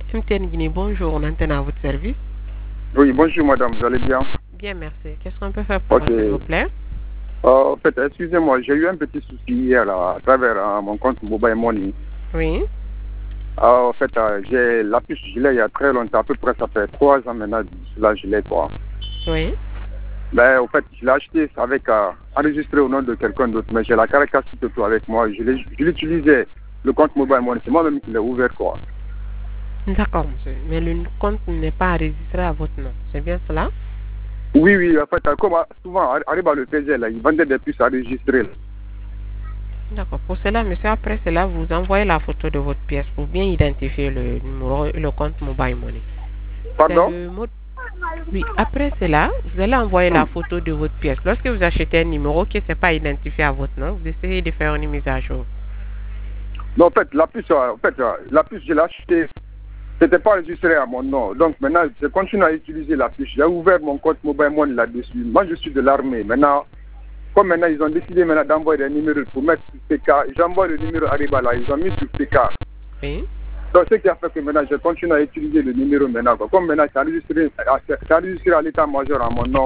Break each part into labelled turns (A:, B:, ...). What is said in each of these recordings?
A: MTN Guinée, bonjour, on antenne à votre service.
B: Oui, bonjour madame, vous allez bien?
A: Bien, merci. Qu'est-ce qu'on peut faire pour vous, s'il vous plaît?
B: En fait, excusez-moi, j'ai eu un petit souci hier là, à travers mon compte Mobile Money.
A: Oui.
B: En fait, j'ai la puce gilet il y a très longtemps, à peu près ça fait 3 ans maintenant, la gilet quoi.
A: Oui.
B: Ben, en fait, je l'ai acheté avec enregistré au nom de quelqu'un d'autre, mais j'ai la caracasse tout avec moi. Je l'utilisais, le compte Mobile Money, c'est moi-même qui l'ai ouvert quoi.
A: D'accord, monsieur. Mais le compte n'est pas enregistré à votre nom. C'est bien cela?
B: Oui, oui, en fait, comme souvent, arrive à le faire là, ils vendaient des puces enregistrées. Là.
A: D'accord. Pour cela, monsieur, après cela, vous envoyez la photo de votre pièce pour bien identifier le numéro et le compte Mobile Money.
B: Pardon?
A: C'est le mot... Oui, après cela, vous allez envoyer la photo de votre pièce. Lorsque vous achetez un numéro qui n'est pas identifié à votre nom, vous essayez de faire une mise à jour.
B: Non, en fait, la puce, je l'ai achetée. C'était pas enregistré à mon nom. Donc maintenant, je continue à utiliser la puce. J'ai ouvert mon compte Mobile Money là-dessus. Moi, je suis de l'armée. Maintenant, comme maintenant, ils ont décidé maintenant d'envoyer des numéros pour mettre sur PK. J'envoie le numéro Arriba là. Ils ont mis sur PK.
A: Oui.
B: Donc, ce qui a fait que maintenant, je continue à utiliser le numéro maintenant. Quoi. Comme maintenant, c'est enregistré à l'état-major à mon nom.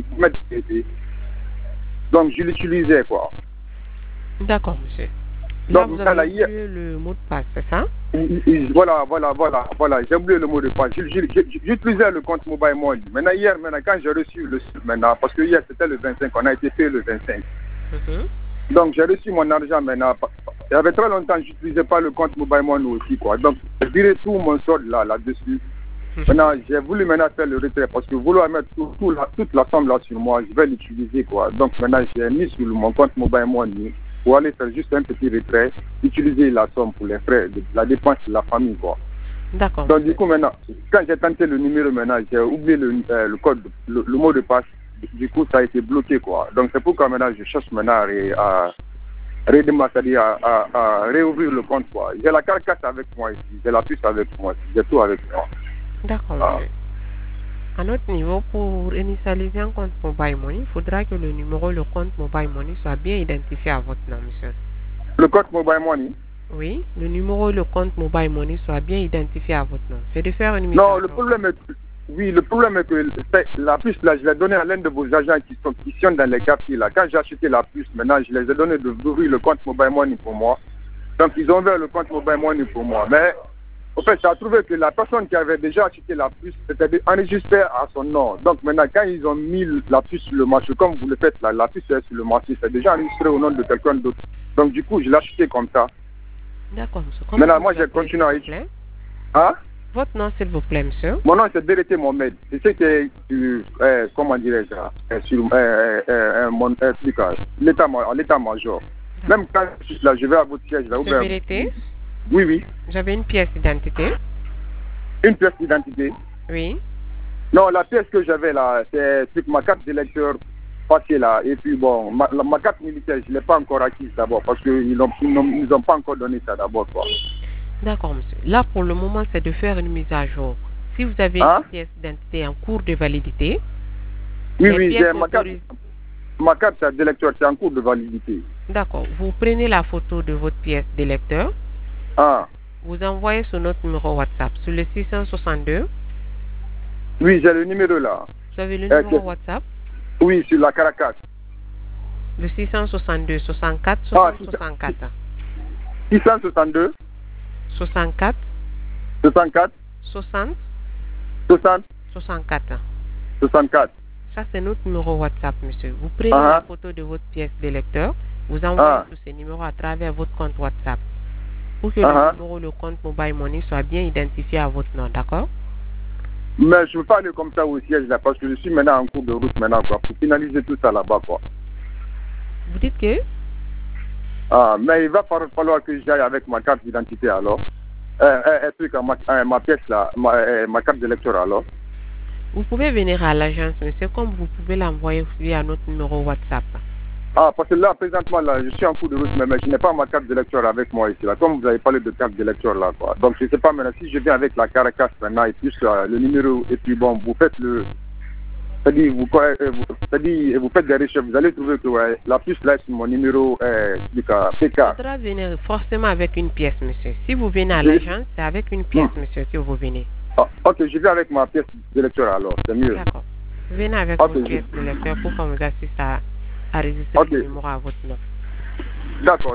B: Donc, je l'utilisais, quoi.
A: D'accord, monsieur. Là,
B: Donc,
A: vous avez oublié le mot de passe, c'est ça?
B: Voilà. J'ai oublié le mot de passe. J'utilisais le compte Mobile Money. Maintenant, hier, quand j'ai reçu le site, parce que hier, c'était le 25, on a été payé le 25. Donc, j'ai reçu mon argent maintenant. Il y avait très longtemps, je n'utilisais pas le compte Mobile Money aussi, quoi. Donc, je dirais tout mon solde là-dessus. Maintenant, j'ai voulu faire le retrait parce que vouloir mettre toute la somme là sur moi, je vais l'utiliser, quoi. Donc, maintenant, j'ai mis sur mon compte Mobile Money pour aller faire juste un petit retrait, utiliser la somme pour les frais, la dépense de la famille, quoi.
A: D'accord.
B: Donc, du coup, maintenant, quand j'ai tenté le numéro, maintenant, j'ai oublié le code, le mot de passe. Du coup, ça a été bloqué, quoi. Donc, c'est pourquoi maintenant, je cherche maintenant à redémarrer, c'est-à-dire à réouvrir le compte, quoi. J'ai la carcasse avec moi ici, j'ai la puce avec moi ici, j'ai tout avec moi.
A: D'accord, monsieur. À notre niveau, pour initialiser un compte Mobile Money, il faudra que le numéro, le compte Mobile Money soit bien identifié à votre nom, monsieur.
B: Le compte Mobile Money?
A: Oui, le numéro et le compte Mobile Money soit bien identifié à votre nom. C'est de faire une mise
B: Non,
A: à
B: le
A: jour.
B: problème est que la puce, là, je l'ai donnée à l'un de vos agents qui sont dans les quartiers, là. Quand j'ai acheté la puce, maintenant, je les ai donné d'ouvrir le compte Mobile Money pour moi. Donc, ils ont ouvert le compte Mobile Money pour moi. Mais, en fait, ça a trouvé que la personne qui avait déjà acheté la puce, c'était enregistré à son nom. Donc, maintenant, quand ils ont mis la puce sur le marché, comme vous le faites là, la puce est sur le marché, c'est déjà enregistré au nom de quelqu'un d'autre. Donc, du coup, je l'ai acheté comme ça.
A: D'accord, monsieur.
B: Maintenant, moi, j'ai continué à utiliser. Hein?
A: Votre nom, s'il vous plaît, monsieur?
B: Mon nom, c'est Dérété Mohamed. C'est ce qui est sur, comment dirais-je, sur mon truc, l'état-major. Même quand là, je vais à votre siège, là,
A: Monsieur Dérété?
B: Oui, oui.
A: J'avais une pièce d'identité.
B: Une pièce d'identité?
A: Oui.
B: Non, la pièce que j'avais là, c'est ma carte d'électeur passée là. Et puis bon, ma carte militaire, je ne l'ai pas encore acquise d'abord parce qu'ils n'ont pas encore donné ça d'abord, quoi.
A: D'accord, monsieur. Là, pour le moment, c'est de faire une mise à jour. Si vous avez une pièce d'identité en cours de validité,
B: oui, j'ai ma carte d'électeur, c'est en cours de validité.
A: D'accord. Vous prenez la photo de votre pièce d'électeur. Vous envoyez sur notre numéro WhatsApp, sur le 662.
B: Oui, j'ai le numéro là.
A: Vous avez le numéro WhatsApp?
B: Oui, sur la Caracas.
A: Le 662 64 60 64.
B: 662
A: 64
B: 64
A: 60
B: 60
A: 64.
B: 64.
A: Ça, c'est notre numéro WhatsApp, monsieur. Vous prenez la photo de votre pièce d'électeur, vous envoyez tous ces numéros à travers votre compte WhatsApp pour que le numéro, le compte Mobile Money soit bien identifié à votre nom, d'accord?
B: Mais je ne veux pas aller comme ça au siège là, parce que je suis maintenant en cours de route maintenant, quoi, pour finaliser tout ça là-bas, quoi.
A: Vous dites que?
B: Mais il va falloir que j'aille avec ma carte d'identité alors. Ma pièce là, ma carte d'électeur alors.
A: Vous pouvez venir à l'agence, monsieur, comme vous pouvez l'envoyer via notre numéro WhatsApp.
B: Parce que là, présentement, là, je suis en cours de route, mais je n'ai pas ma carte d'électeur avec moi ici, là. Comme vous avez parlé de carte d'électeur, là, quoi. Donc, je ne sais pas maintenant si je viens avec la Caracas maintenant, et puis le numéro, et puis bon, vous faites C'est-à-dire, vous faites des recherches, vous allez trouver que la puce là, c'est mon numéro PK.
A: Il faudra venir forcément avec une pièce, monsieur. Si vous venez à l'agence, c'est avec une pièce, monsieur, que vous venez.
B: Ok, je vais avec ma pièce de lecteur alors, c'est mieux.
A: D'accord. Venez avec votre pièce de lecteur pour qu'on vous assiste à enregistrer le numéro à votre nom.
B: D'accord.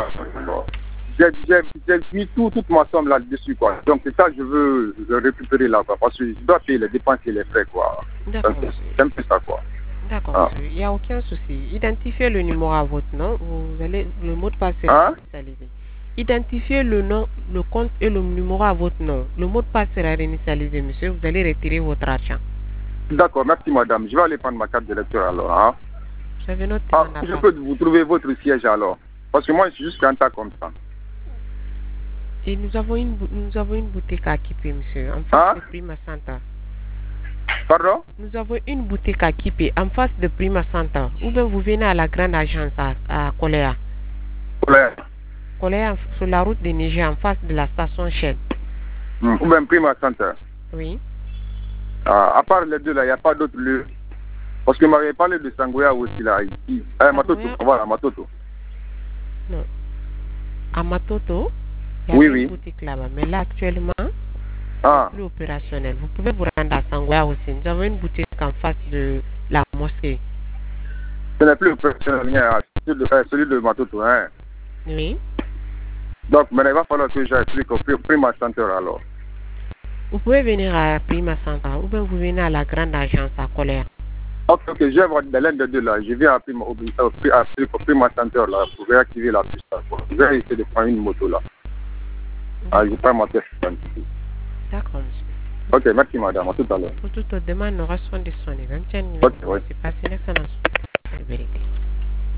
B: J'ai mis toute ma somme là-dessus, quoi. Donc, c'est ça que je veux récupérer là, quoi. Parce que je dois payer les dépenses et les frais, quoi.
A: D'accord.
B: C'est un peu ça, quoi.
A: D'accord, monsieur. Il n'y a aucun souci. Identifiez le numéro à votre nom. Le mot de passe sera initialisé. Identifiez le nom, le compte et le numéro à votre nom. Le mot de passe sera réinitialisé, monsieur. Vous allez retirer votre argent.
B: D'accord, merci, madame. Je vais aller prendre ma carte de lecteur alors, hein.
A: J'avais noté
B: je peux vous trouver votre siège alors. Parce que moi, je suis juste un tas comme ça.
A: Et nous avons une boutique à Kipé, monsieur, en face de Prima Center.
B: Pardon?
A: Nous avons une boutique à Kipé, en face de Prima Center. Ou bien vous venez à la grande agence à Koléa. Koléa, sur la route de Niger, en face de la station Shell.
B: Ou bien Prima Center.
A: Oui.
B: À part les deux là, il n'y a pas d'autres lieux. Parce que vous m'avez parlé de Sangoya aussi là. Matoto, voilà, Matoto.
A: Non. À Matoto, il y a une boutique là-bas. Mais là, actuellement, c'est plus opérationnel. Vous pouvez vous rendre à Sangoya aussi. Nous avons une boutique en face de la mosquée.
B: Ce n'est plus opérationnel, celui de Matoto, hein?
A: Oui.
B: Donc, maintenant, il va falloir que j'explique au Prima Center alors.
A: Vous pouvez venir à Prima Center ou bien vous venez à la grande agence à Koléa.
B: Ok, je vais voir l'un des deux là. Je viens à Prima Center là pour réactiver la puce. Je vais essayer de prendre une moto là. Je prends ma pièce.
A: D'accord, monsieur.
B: Ok, merci madame. À tout à l'heure.
A: Pour toute demande, nous restons disponibles.
B: Ok, oui.
A: C'est passé une excellente vérité.